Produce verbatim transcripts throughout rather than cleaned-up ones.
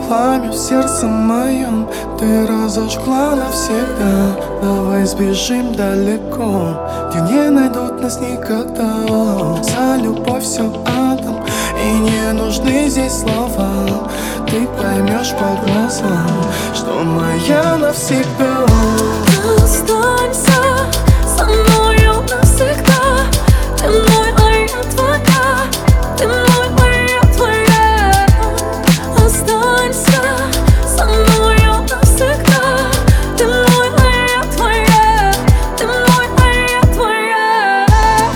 пламя в сердце моем ты разожгла навсегда. Давай сбежим далеко, где не найдут нас никогда. За любовь все адом, и не нужны здесь слова. Ты поймешь по глазам, что моя навсегда. Останься со мною навсегда. Ты мой, а я твоя. Ты мой, а я твоя. Останься со мною навсегда. Ты мой, а я твоя. Ты мой, а я твоя.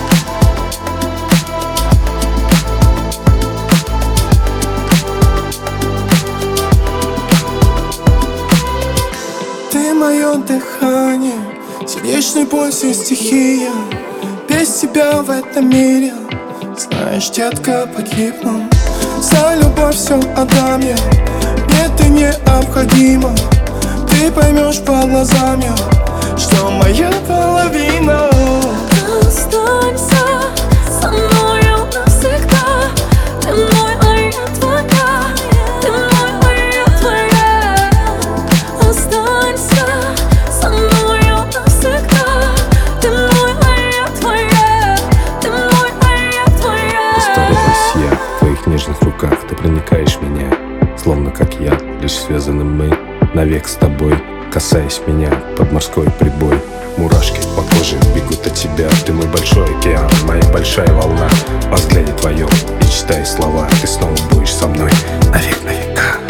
Ты мое дыхание, сердечный пульс и стихия. Без тебя в этом мире, знаешь, детка, погибну. За любовь все отдам я, мне ты необходима. Ты поймешь по глазам я, что моя половина. Останься со мною навсегда. Ты мой, а я твоя. Ты мой, а я твоя. Останься со мною навсегда. Ты мой, а я твоя. Ты мой, а я твоя. Растворилась я в твоих нежных руках. Ты проникаешь в меня, словно как я. Лишь связаны мы навек с тобой. Касаясь меня под морской прибой, мурашки по коже бегут от тебя. Ты мой большой океан, моя большая волна. Во взгляде твоем и читая слова, ты снова будешь со мной навек на века.